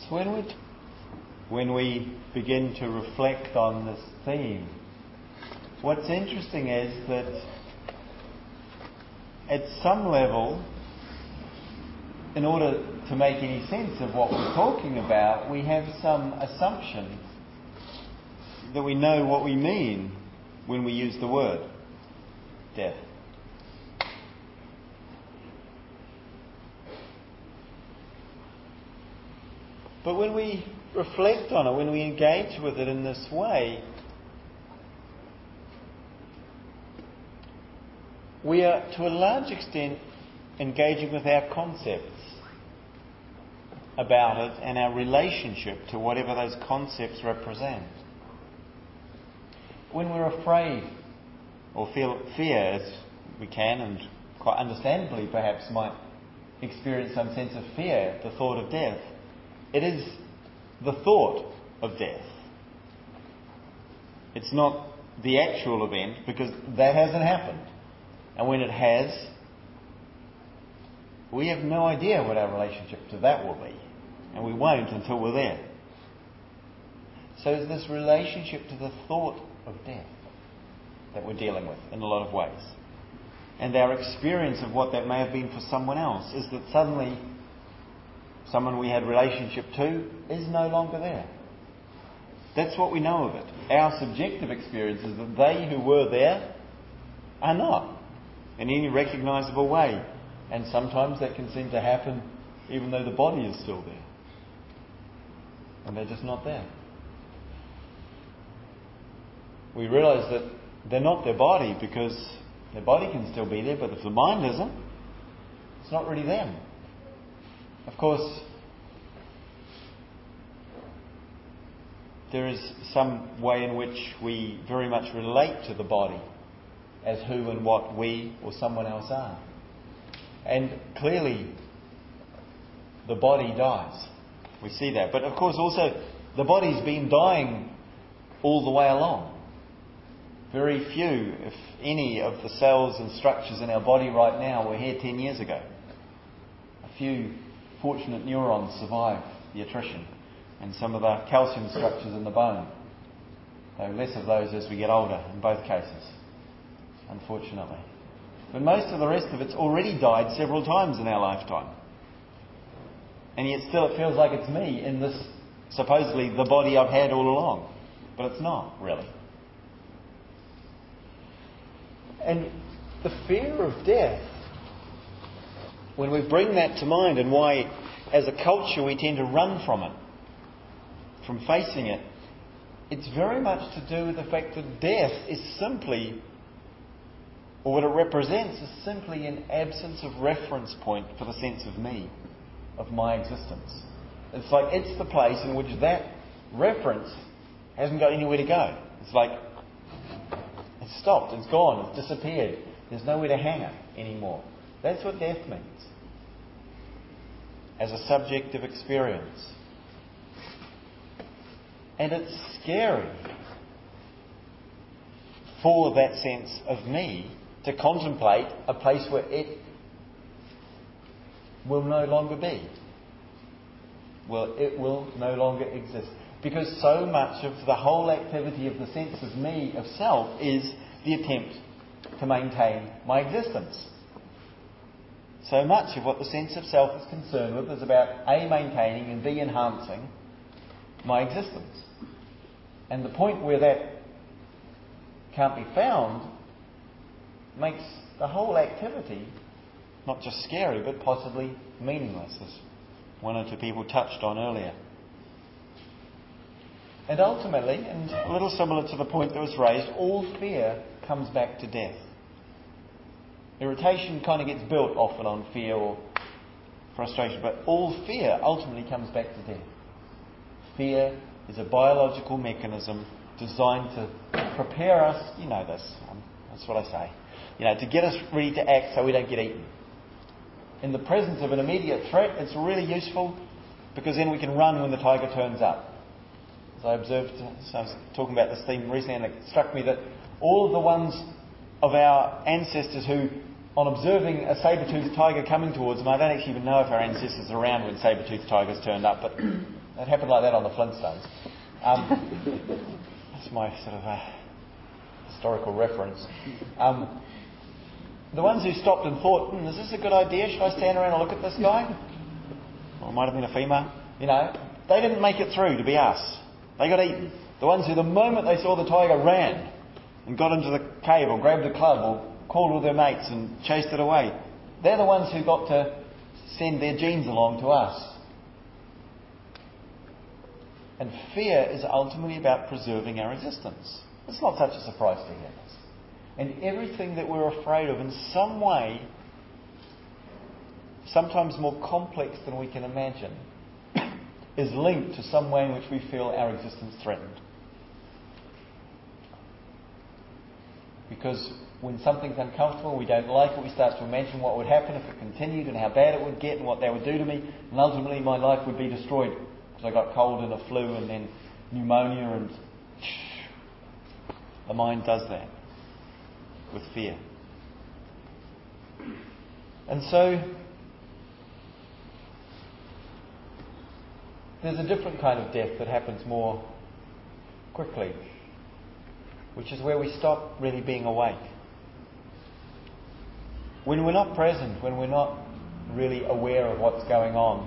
So when we begin to reflect on this theme, what's interesting is that at some level, in order to make any sense of what we're talking about, we have some assumptions that we know what we mean when we use the word death. But when we reflect on it, when we engage with it in this way, we are to a large extent engaging with our concepts about it and our relationship to whatever those concepts represent. When we're afraid or feel fear, as we can and quite understandably perhaps might experience some sense of fear at the thought of death, it is the thought of death. It's not the actual event, because that hasn't happened. And when it has, we have no idea what our relationship to that will be. And we won't until we're there. So it's this relationship to the thought of death that we're dealing with in a lot of ways. And our experience of what that may have been for someone else is that suddenly someone we had relationship to is no longer there. That's what we know of it. Our subjective experience is that they who were there are not in any recognisable way. And sometimes that can seem to happen even though the body is still there. And they're just not there. We realise that they're not their body because their body can still be there, but if the mind isn't, it's not really them. Of course, there is some way in which we very much relate to the body as who and what we or someone else are. And clearly, the body dies. We see that. But of course also, the body's been dying all the way along. Very few, if any, of the cells and structures in our body right now were here 10 years ago. A few fortunate neurons survive the attrition, and some of the calcium structures in the bone. Though less of those as we get older, in both cases, unfortunately. But most of the rest of it's already died several times in our lifetime. And yet still it feels like it's me in this, supposedly, the body I've had all along. But it's not, really. And the fear of death, when we bring that to mind, and why as a culture we tend to run from it, from facing it, it's very much to do with the fact that death is simply, or what it represents, is simply an absence of reference point for the sense of me, of my existence. It's like it's the place in which that reference hasn't got anywhere to go. It's like it's stopped, it's gone, it's disappeared. There's nowhere to hang it anymore. That's what death means. As a subjective experience. And it's scary for that sense of me to contemplate a place where it will no longer be. Well, it will no longer exist. Because so much of the whole activity of the sense of me, of self, is the attempt to maintain my existence. So much of what the sense of self is concerned with is about A, maintaining, and B, enhancing my existence. And the point where that can't be found makes the whole activity not just scary, but possibly meaningless, as one or two people touched on earlier. And ultimately, and a little similar to the point that was raised, all fear comes back to death. Irritation kind of gets built often on fear or frustration, but all fear ultimately comes back to death. Fear is a biological mechanism designed to prepare us, you know this, that's what I say, to get us ready to act so we don't get eaten. In the presence of an immediate threat, it's really useful because then we can run when the tiger turns up. As I observed, so I was talking about this theme recently, and it struck me that all of the ones of our ancestors who, on observing a saber-toothed tiger coming towards them, I don't actually even know if our ancestors are around when saber-toothed tigers turned up, but It happened like that on the Flintstones. That's my sort of historical reference. The ones who stopped and thought, is this a good idea? Should I stand around and look at this guy? Or it might have been a female. They didn't make it through to be us. They got eaten. The ones who, the moment they saw the tiger, ran and got into the cave or grabbed a club or called with their mates and chased it away. They're the ones who got to send their genes along to us. And fear is ultimately about preserving our existence. It's not such a surprise to hear this. And everything that we're afraid of in some way, sometimes more complex than we can imagine, is linked to some way in which we feel our existence threatened. Because when something's uncomfortable, we don't like it, we start to imagine what would happen if it continued and how bad it would get and what that would do to me. And ultimately my life would be destroyed because I got cold and a flu and then pneumonia, and the mind does that with fear. And so there's a different kind of death that happens more quickly, which is where we stop really being awake. When we're not present, when we're not really aware of what's going on,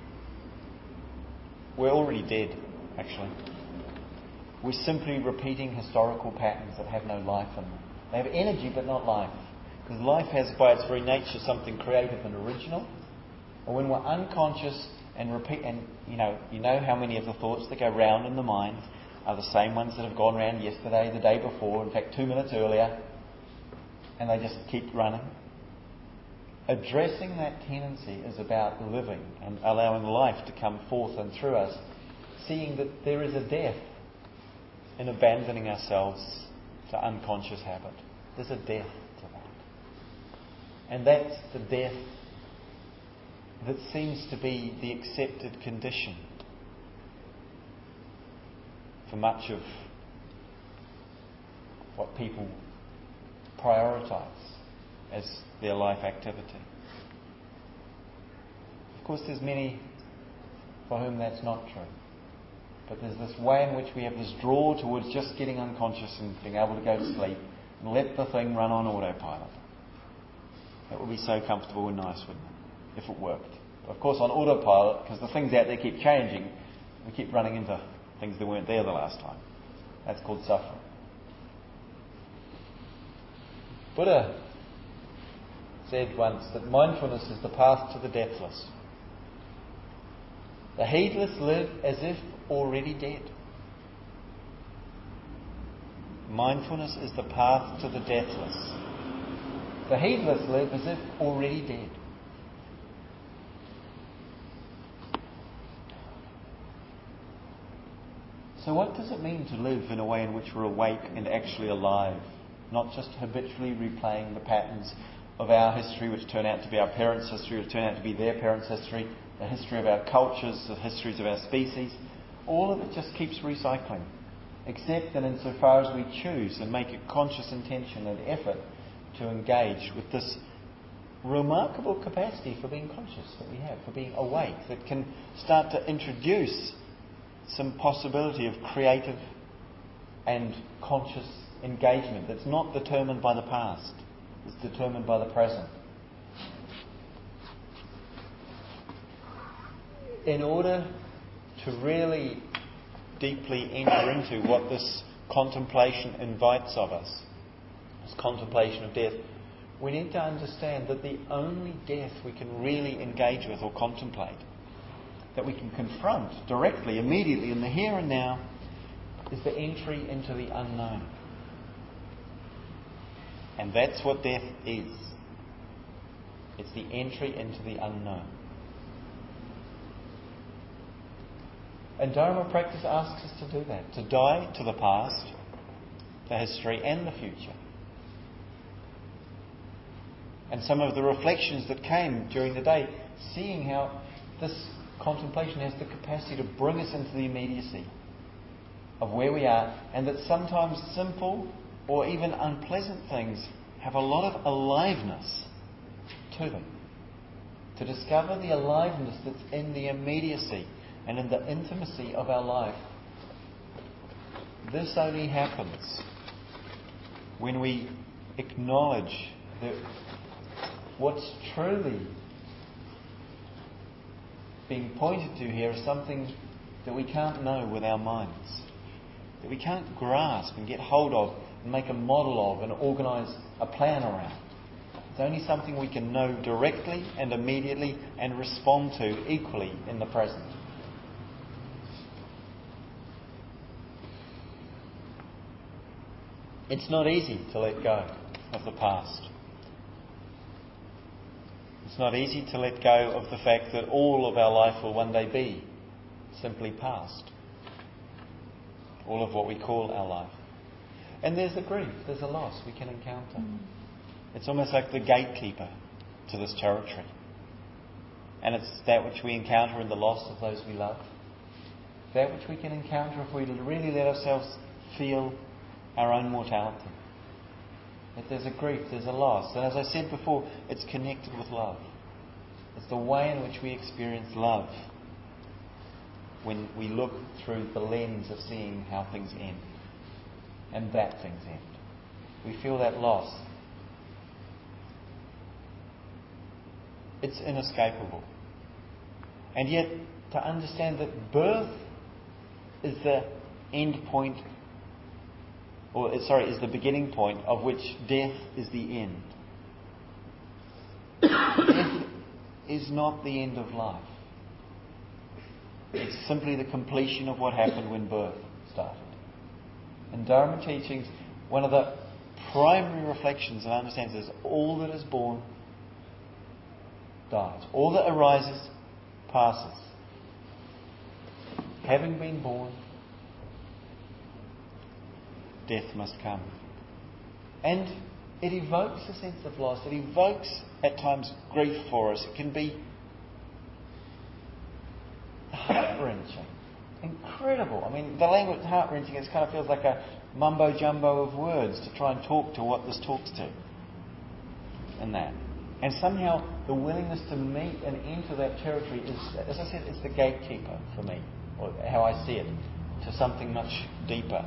we're already dead, actually. We're simply repeating historical patterns that have no life in them. They have energy but not life. Because life has, by its very nature, something creative and original. And when we're unconscious and repeat, and you know how many of the thoughts that go round in the mind are the same ones that have gone round yesterday, the day before, in fact 2 minutes earlier, and they just keep running. Addressing that tendency is about living and allowing life to come forth and through us, seeing that there is a death in abandoning ourselves to unconscious habit. There's a death to that. And that's the death that seems to be the accepted condition for much of what people prioritise as their life activity. Of course, there's many for whom that's not true. But there's this way in which we have this draw towards just getting unconscious and being able to go to sleep and let the thing run on autopilot. That would be so comfortable and nice, wouldn't it? If it worked. But of course, on autopilot, because the things out there keep changing, we keep running into things that weren't there the last time. That's called suffering. Buddha said once that mindfulness is the path to the deathless. The heedless live as if already dead. Mindfulness is the path to the deathless. The heedless live as if already dead. So what does it mean to live in a way in which we're awake and actually alive? Not just habitually replaying the patterns of our history, which turn out to be our parents' history, which turn out to be their parents' history, the history of our cultures, the histories of our species. All of it just keeps recycling. Except that insofar as we choose and make a conscious intention and effort to engage with this remarkable capacity for being conscious that we have, for being awake, that can start to introduce some possibility of creative and conscious engagement that's not determined by the past, it's determined by the present. In order to really deeply enter into what this contemplation invites of us, this contemplation of death, we need to understand that the only death we can really engage with or contemplate, that we can confront directly, immediately, in the here and now, is the entry into the unknown. And that's what death is. It's the entry into the unknown. And Dharma practice asks us to do that, to die to the past, the history and the future. And some of the reflections that came during the day, seeing how this contemplation has the capacity to bring us into the immediacy of where we are, and that sometimes simple or even unpleasant things have a lot of aliveness to them. To discover the aliveness that's in the immediacy and in the intimacy of our life, this only happens when we acknowledge that what's truly being pointed to here is something that we can't know with our minds, that we can't grasp and get hold of and make a model of and organise a plan around. It's only something we can know directly and immediately and respond to equally in the present. It's not easy to let go of the past. It's not easy to let go of the fact that all of our life will one day be simply past. All of what we call our life. And there's a grief, there's a loss we can encounter. It's almost like the gatekeeper to this territory. And it's that which we encounter in the loss of those we love. That which we can encounter if we really let ourselves feel our own mortality. That there's a grief, there's a loss. And as I said before, it's connected with love. It's the way in which we experience love when we look through the lens of seeing how things end. And that things end. We feel that loss. It's inescapable. And yet, to understand that birth is the end point, is the beginning point of which death is the end. Death is not the end of life. It's simply the completion of what happened when birth started. In Dharma teachings, one of the primary reflections and understands is all that is born dies. All that arises passes. Having been born, death must come. And it evokes a sense of loss. It evokes, at times, grief for us. It can be heart-wrenching. Incredible. I mean, the language heart-wrenching, it kind of feels like a mumbo-jumbo of words to try and talk to what this talks to. And that. And somehow the willingness to meet and enter that territory is, as I said, it's the gatekeeper for me, or how I see it, to something much deeper.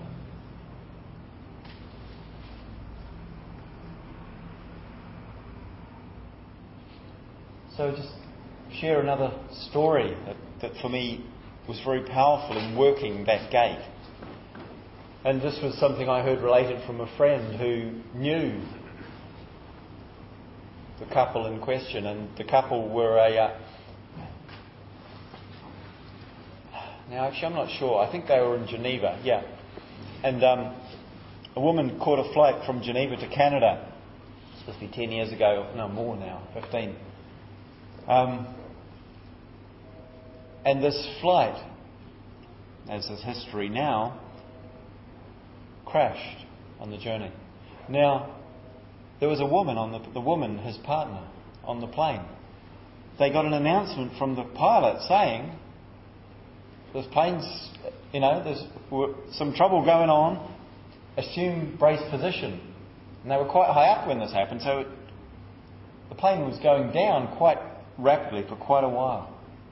So just share another story that for me was very powerful in working that gate. And this was something I heard related from a friend who knew the couple in question, and the couple were now actually I'm not sure, I think they were in Geneva, yeah. And a woman caught a flight from Geneva to Canada. This must be 10 years ago, no more now, 15. And this flight, as is history now, crashed on the journey. Now, there was a woman the woman, his partner, on the plane. They got an announcement from the pilot saying, "This plane's, there's some trouble going on. Assume brace position." And they were quite high up when this happened, so the plane was going down quite rapidly for quite a while.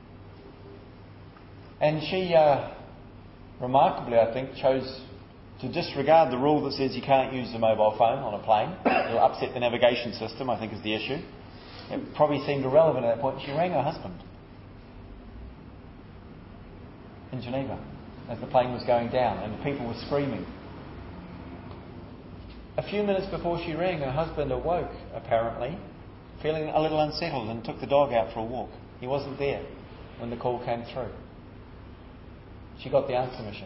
And she, remarkably, I think, chose to disregard the rule that says you can't use the mobile phone on a plane. It'll upset the navigation system, I think is the issue. It probably seemed irrelevant at that point. She rang her husband in Geneva as the plane was going down and the people were screaming. A few minutes before she rang, her husband awoke, apparently, feeling a little unsettled, and took the dog out for a walk. He wasn't there when the call came through. She got the answer machine.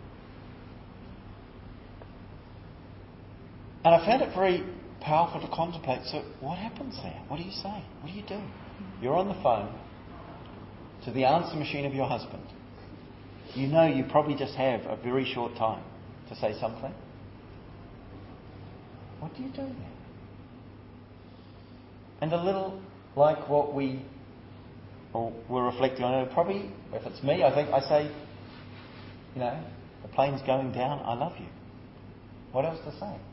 And I found it very powerful to contemplate. So what happens there? What do you say? What do you do? You're on the phone to the answer machine of your husband. You know you probably just have a very short time to say something. What do you do there? And a little like what we're reflecting on, probably, if it's me, I think I say, the plane's going down, I love you. What else to say?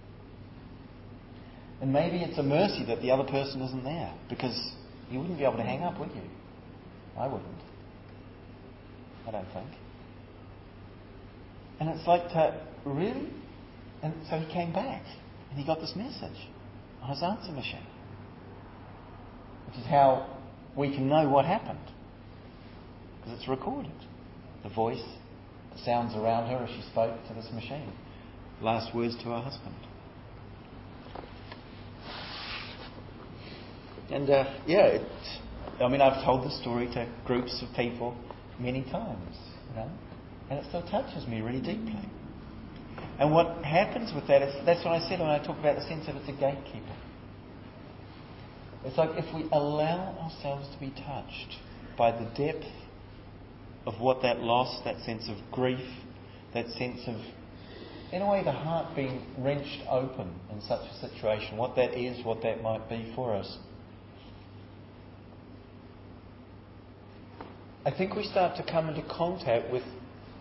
And maybe it's a mercy that the other person isn't there, because you wouldn't be able to hang up, would you? I wouldn't. I don't think. And it's like, really? And so he came back and he got this message on his answer machine, which is how we can know what happened, because it's recorded. The voice, the sounds around her as she spoke to this machine. Last words to her husband. And I've told this story to groups of people many times, and it still touches me really deeply. And what happens with that is, that's what I said when I talk about the sense of it's a gatekeeper. It's like if we allow ourselves to be touched by the depth of what that loss, that sense of grief, that sense of, in a way, the heart being wrenched open in such a situation, what that is, what that might be for us. I think we start to come into contact with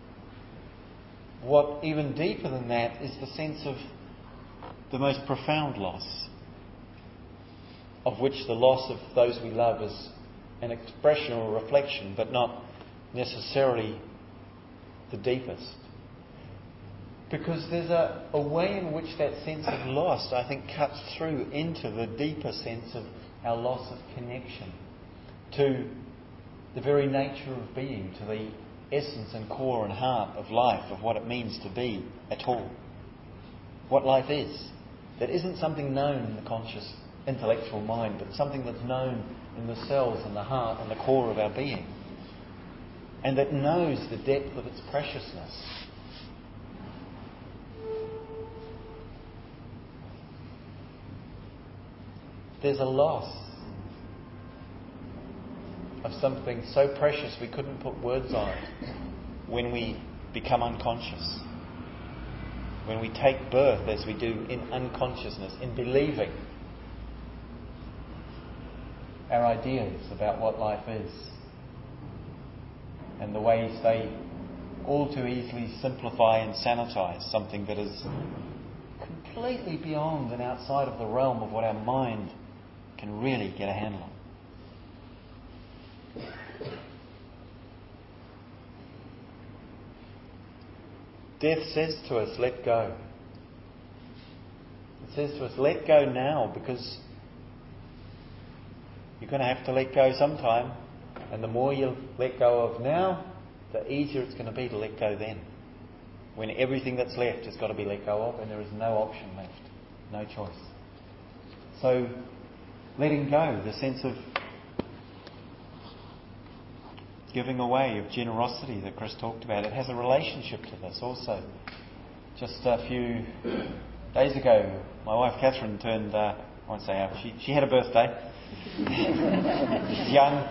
what, even deeper than that, is the sense of the most profound loss, of which the loss of those we love is an expression or a reflection, but not necessarily the deepest. Because there's a way in which that sense of loss, I think, cuts through into the deeper sense of our loss of connection to the very nature of being, to the essence and core and heart of life, of what it means to be at all. What life is. That isn't something known in the conscious intellectual mind, but something that's known in the cells and the heart and the core of our being. And that knows the depth of its preciousness. There's a loss of something so precious we couldn't put words on it when we become unconscious. When we take birth, as we do in unconsciousness, in believing our ideas about what life is, and the ways they all too easily simplify and sanitize something that is completely beyond and outside of the realm of what our mind can really get a handle on. Death says to us, let go. It says to us, let go now, because you're going to have to let go sometime. And the more you let go of now, the easier it's going to be to let go then. When everything that's left has got to be let go of and there is no option left. No choice. So, letting go, the sense of giving away, of generosity that Chris talked about, it has a relationship to this also. Just a few days ago, my wife Catherine turned, I won't say how, she had a birthday. She's young.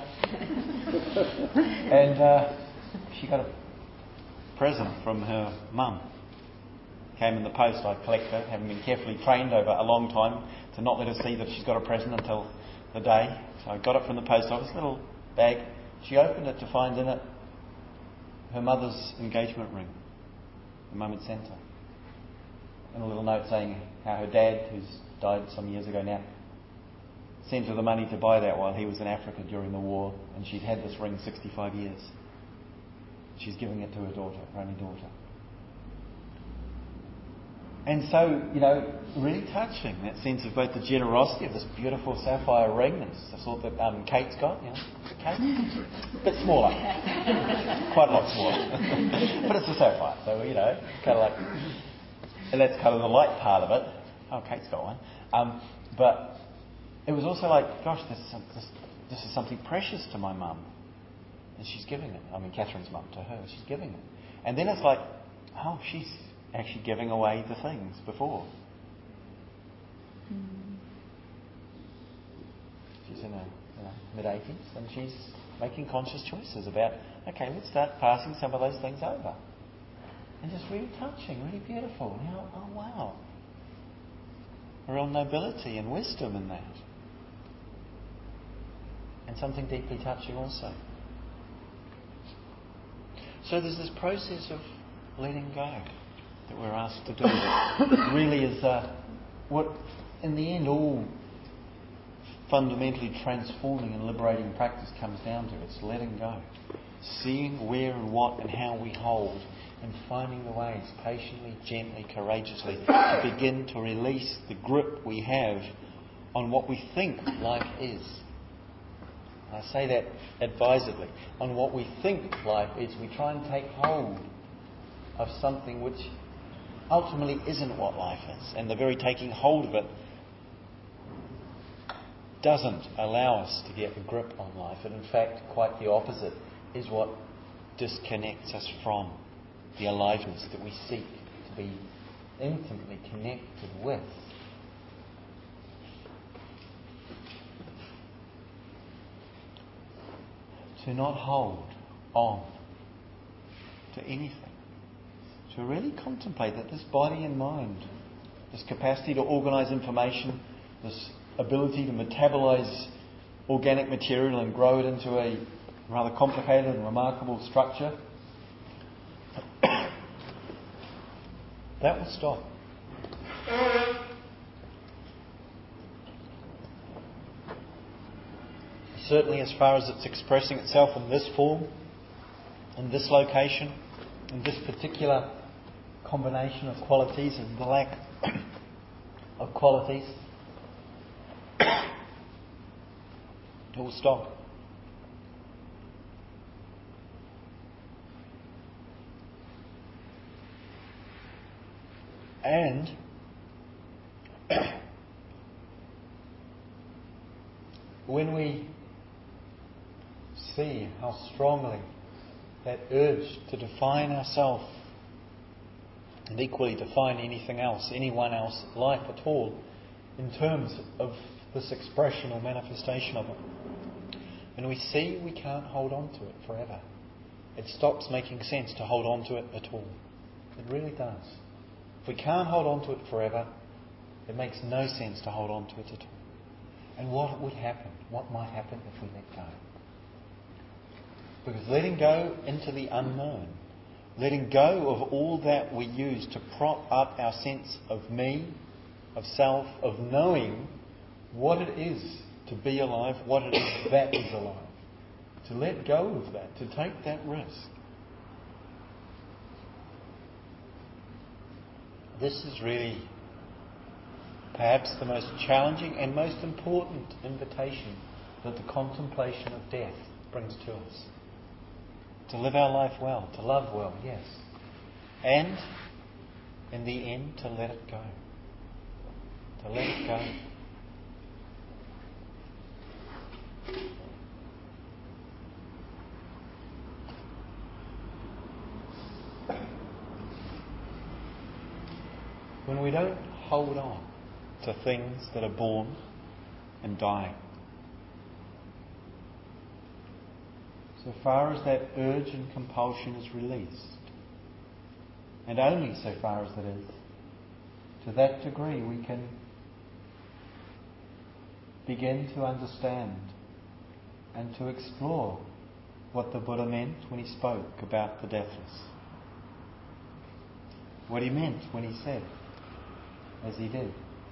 And she got a present from her mum. Came in the post. I collect her, having been carefully trained over a long time to not let her see that she's got a present until the day. So I got it from the post office, little bag. She opened it to find in it her mother's engagement ring, the mum had sent her. And a little note saying how her dad, who's died some years ago now, sent her the money to buy that while he was in Africa during the war, and she'd had this ring 65 years. She's giving it to her daughter, her only daughter. And so, really touching, that sense of both the generosity of this beautiful sapphire ring, and it's the sort that Kate's got, Kate? A bit smaller. Quite a lot smaller. But it's a sapphire, so, kind of like, and that's kind of the light part of it. Oh, Kate's got one. But it was also like, gosh, this is something precious to my mum. And she's giving it. Catherine's mum, to her, she's giving it. And then it's like, oh, she's actually giving away the things before. She's in her mid-80s and she's making conscious choices about, okay, let's start passing some of those things over. And just really touching, really beautiful. Oh wow. A real nobility and wisdom in that. And something deeply touching also. So there's this process of letting go that we're asked to do. That really is what, in the end, all fundamentally transforming and liberating practice comes down to. It's letting go. seeing where and what and how we hold, and finding the ways, patiently, gently, courageously, to begin to release the grip we have on what we think life is. I say that advisedly. On what we think life is, we try and take hold of something which ultimately isn't what life is. And the very taking hold of it doesn't allow us to get a grip on life. And in fact, quite the opposite is what disconnects us from the aliveness that we seek to be intimately connected with. To not hold on to anything. To really contemplate that this body and mind, this capacity to organise information, this ability to metabolize organic material and grow it into a rather complicated and remarkable structure, that will stop. Certainly as far as it's expressing itself in this form, in this location, in this particular combination of qualities and the lack of qualities, it will stop. And when we see how strongly that urge to define ourselves and equally define anything else, anyone else, life at all, in terms of this expression or manifestation of it, and we see we can't hold on to it forever. It stops making sense to hold on to it at all. It really does. If we can't hold on to it forever, it makes no sense to hold on to it at all. And what would happen? What might happen if we let go? Because letting go into the unknown, letting go of all that we use to prop up our sense of me, of self, of knowing what it is to be alive, what it is that is alive. To let go of that, to take that risk. This is really perhaps the most challenging and most important invitation that the contemplation of death brings to us. To live our life well, to love well, yes. And, in the end, to let it go. To let it go. When we don't hold on to things that are born and die, so far as that urge and compulsion is released, and only so far as that is, to that degree we can begin to understand and to explore what the Buddha meant when he spoke about the deathless. What he meant when he said, as he did,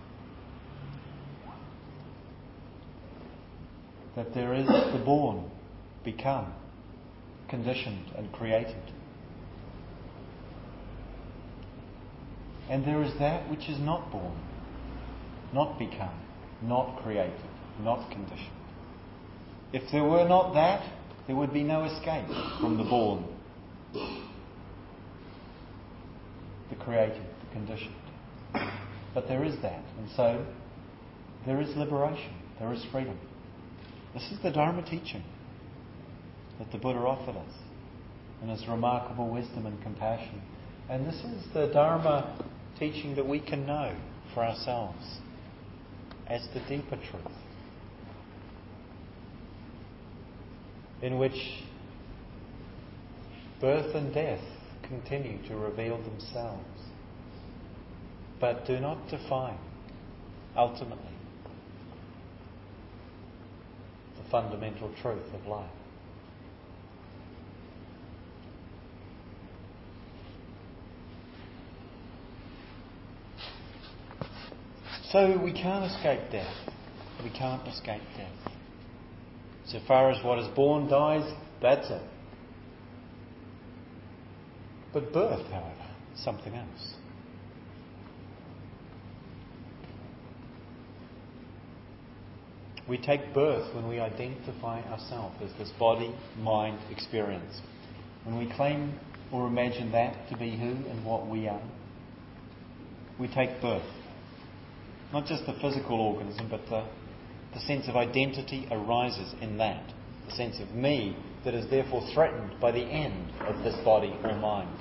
that there is the born, become, conditioned and created. And there is that which is not born, not become, not created, not conditioned. If there were not that, there would be no escape from the born, the created, the conditioned. But there is that, and so there is liberation, there is freedom. This is the Dharma teaching that the Buddha offered us in his remarkable wisdom and compassion. And this is the Dharma teaching that we can know for ourselves as the deeper truth, in which birth and death continue to reveal themselves, but do not define, ultimately, the fundamental truth of life. So we can't escape death. We can't escape death. So far as what is born dies, that's it. But birth, however, is something else. We take birth when we identify ourselves as this body-mind experience. When we claim or imagine that to be who and what we are, we take birth. Not just the physical organism, but the sense of identity arises in that. The sense of me that is therefore threatened by the end of this body or mind.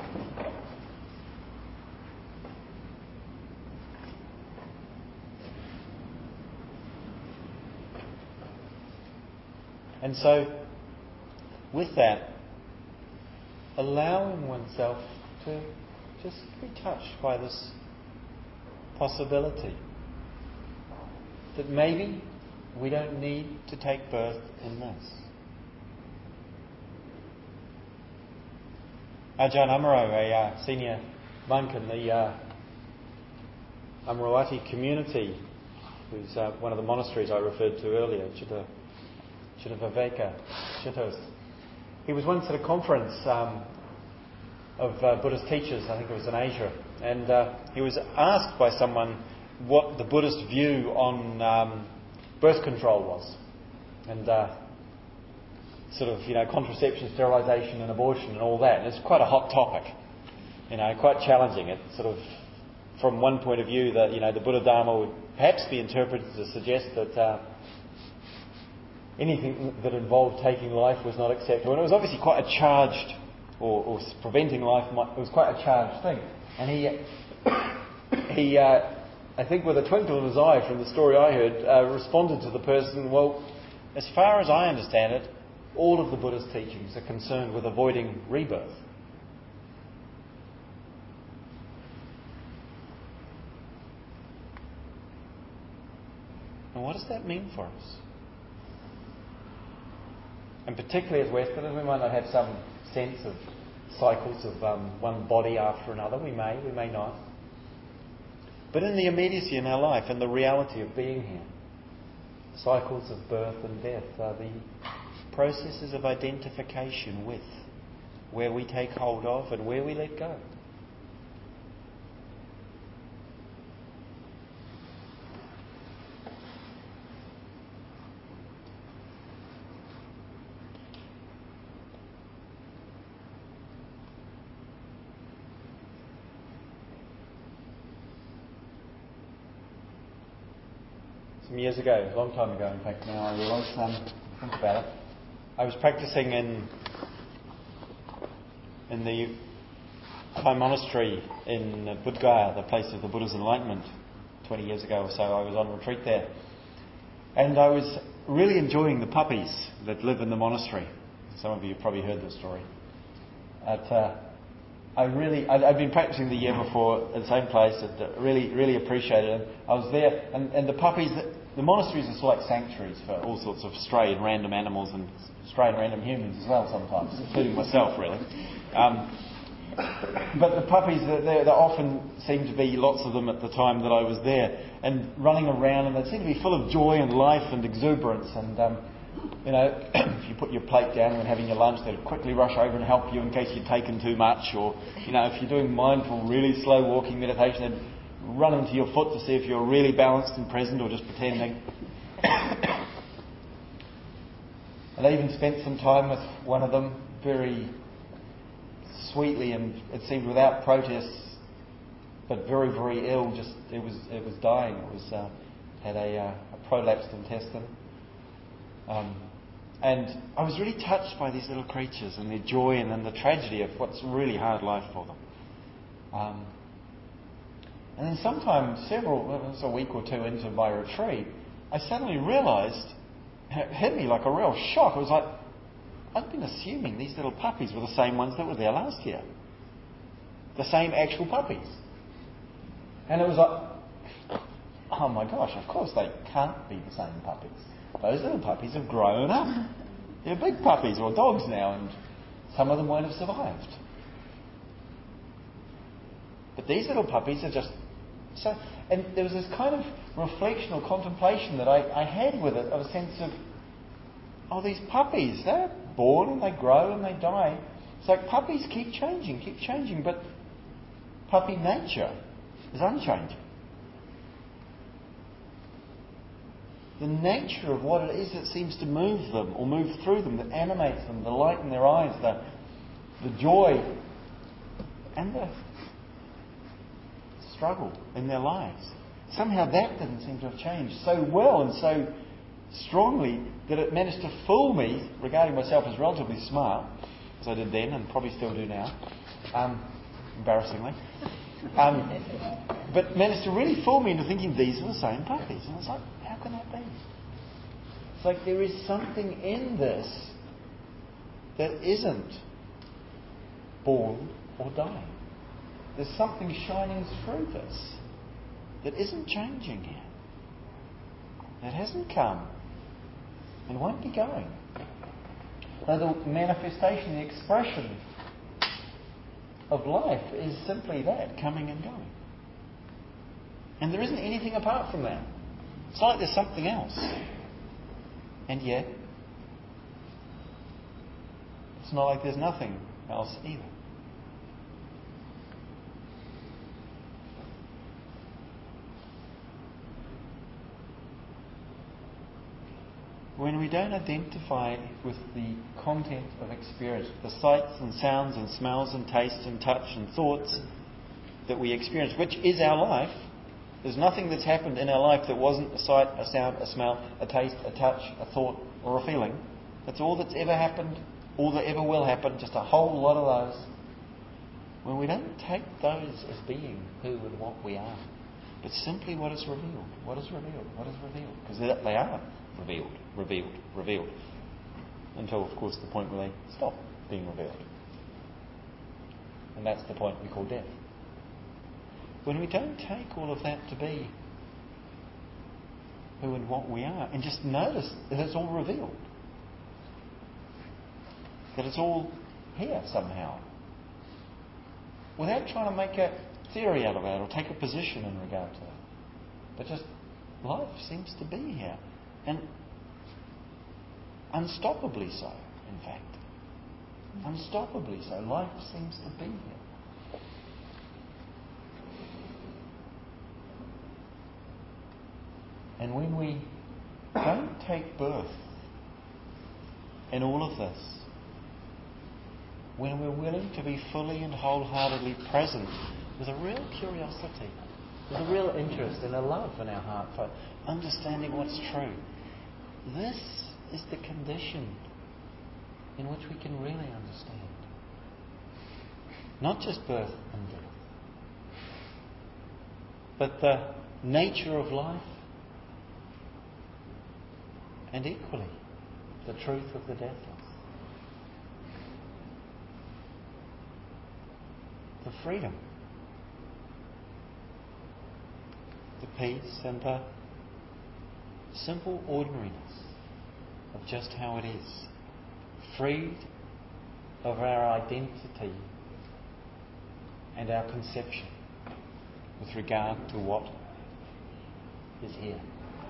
And so, with that, allowing oneself to just be touched by this possibility that maybe we don't need to take birth in this. Ajahn Amaro, a senior monk in the Amaravati community, who's one of the monasteries I referred to earlier, Chittaviveka, Chittos. He was once at a conference of Buddhist teachers, I think it was in Asia, and he was asked by someone what the Buddhist view on birth control was, and contraception, sterilisation and abortion and all that. And it's quite a hot topic, quite challenging. It's sort of, from one point of view, that the Buddha Dharma would perhaps be interpreted to suggest that anything that involved taking life was not acceptable. And it was obviously quite a charged, or preventing life, it was quite a charged thing. And he I think with a twinkle in his eye from the story I heard, responded to the person, well, as far as I understand it, all of the Buddha's teachings are concerned with avoiding rebirth. And what does that mean for us? And particularly as Westerners, we might not have some sense of cycles of one body after another. We may not. But in the immediacy in our life, in the reality of being here, cycles of birth and death are the processes of identification with, where we take hold of and where we let go. Some years ago, a long time ago in fact now, I realise, think about it, I was practicing in the Thai monastery in Bodh Gaya, the place of the Buddha's enlightenment, 20 years ago or so. I was on retreat there. And I was really enjoying the puppies that live in the monastery. Some of you have probably heard this story. I'd been practicing the year before at the same place, and really appreciated it. I was there, and the puppies, the monasteries are sort of like sanctuaries for all sorts of stray and random animals, and stray and random humans as well sometimes, including myself really. But the puppies, there often seemed to be lots of them at the time that I was there, and running around, and they seemed to be full of joy and life and exuberance, and if you put your plate down when having your lunch, they'd quickly rush over and help you in case you'd taken too much, or if you're doing mindful, really slow walking meditation, they'd run into your foot to see if you're really balanced and present or just pretending. And I even spent some time with one of them, very sweetly, and it seemed without protest, but very, very ill. Just it was dying. It was had a prolapsed intestine. And I was really touched by these little creatures and their joy and then the tragedy of what's a really hard life for them. And then sometime, it was a week or two into my retreat, I suddenly realised, it hit me like a real shock. It was like, I'd been assuming these little puppies were the same ones that were there last year. The same actual puppies. And it was like, oh my gosh, of course they can't be the same puppies. Those little puppies have grown up. They're big puppies or dogs now, and some of them won't have survived. But these little puppies are just so... And there was this kind of reflection or contemplation that I had with it, of a sense of, oh, these puppies, they're born and they grow and they die. It's like puppies keep changing, but puppy nature is unchanging. The nature of what it is that seems to move them or move through them, that animates them, the light in their eyes, the joy and the struggle in their lives. Somehow that didn't seem to have changed so well and so strongly that it managed to fool me, regarding myself as relatively smart, as I did then and probably still do now, embarrassingly. But managed to really fool me into thinking these are the same puppies. And I was like, how can that be? It's like there is something in this that isn't born or dying. There's something shining through this that isn't changing yet. That hasn't come and won't be going. So the manifestation, the expression of life is simply that, coming and going. And there isn't anything apart from that. It's not like there's something else. And yet, it's not like there's nothing else either. When we don't identify with the content of experience, the sights and sounds and smells and tastes and touch and thoughts that we experience, which is our life, there's nothing that's happened in our life that wasn't a sight, a sound, a smell, a taste, a touch, a thought or a feeling. That's all that's ever happened, all that ever will happen, just a whole lot of those. When we don't take those as being who and what we are, but simply what is revealed, what is revealed, what is revealed. Because they are revealed. Until, of course, the point where they stop being revealed. And that's the point we call death. When we don't take all of that to be who and what we are, and just notice that it's all revealed, that it's all here somehow, without trying to make a theory out of it or take a position in regard to it, but just life seems to be here, and unstoppably so, in fact. Unstoppably so. Life seems to be here. And when we don't take birth in all of this, when we're willing to be fully and wholeheartedly present with a real curiosity, with a real interest and a love in our heart for understanding what's true, this is the condition in which we can really understand. Not just birth and death, but the nature of life, and equally the truth of the deathless. The freedom, the peace and the simple ordinariness of just how it is. Freed of our identity and our conception with regard to what is here.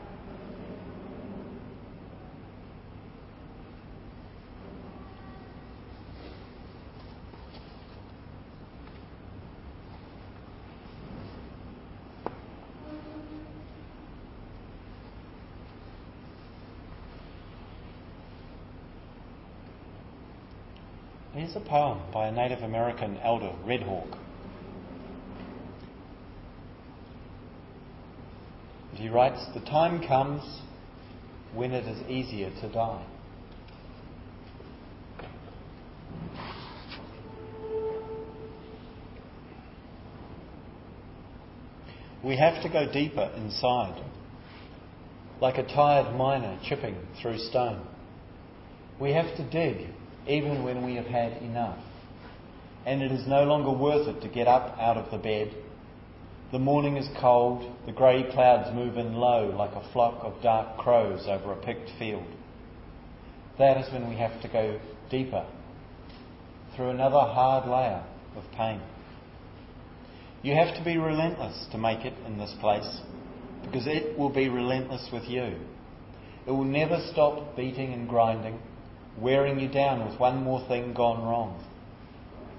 Here's a poem by a Native American elder, Red Hawk. And he writes, "The time comes when it is easier to die. We have to go deeper inside, like a tired miner chipping through stone. We have to dig even when we have had enough, and it is no longer worth it to get up out of the bed. The morning is cold, the grey clouds move in low like a flock of dark crows over a picked field. That is when we have to go deeper, through another hard layer of pain. You have to be relentless to make it in this place, because it will be relentless with you. It will never stop beating and grinding, wearing you down with one more thing gone wrong.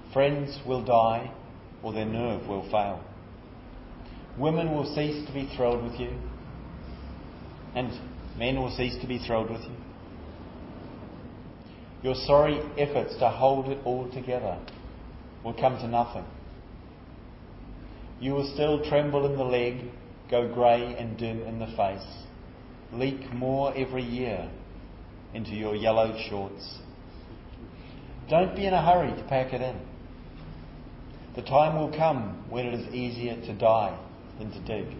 Friends will die, or their nerve will fail. Women will cease to be thrilled with you, and men will cease to be thrilled with you. Your sorry efforts to hold it all together will come to nothing. You will still tremble in the leg, go grey and dim in the face, leak more every year into your yellowed shorts. Don't be in a hurry to pack it in. The time will come when it is easier to die than to dig.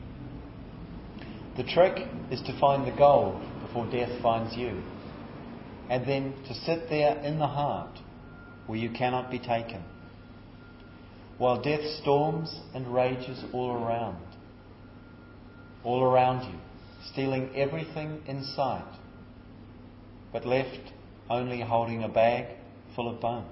The trick is to find the gold before death finds you, and then to sit there in the heart where you cannot be taken, while death storms and rages all around you, stealing everything in sight, but left only holding a bag full of bones.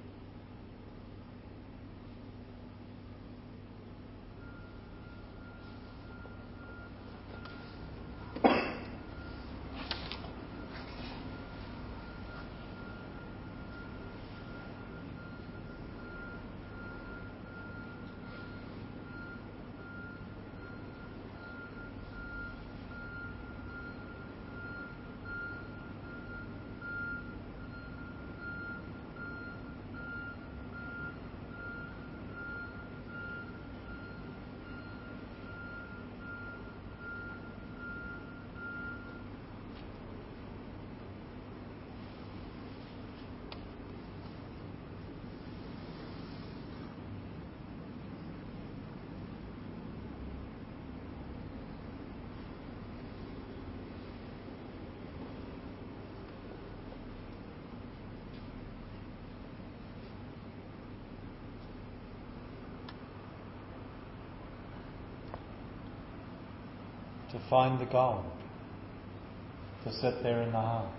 To find the gold, to sit there in the heart.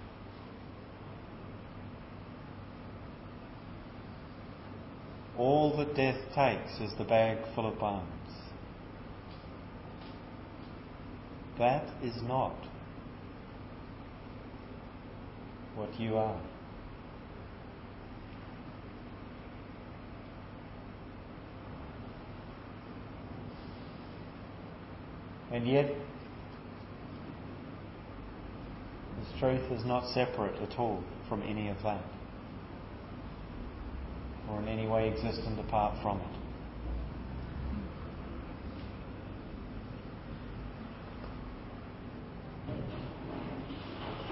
All that death takes is the bag full of bones. That is not what you are. And yet, this truth is not separate at all from any of that, or in any way existent apart from it.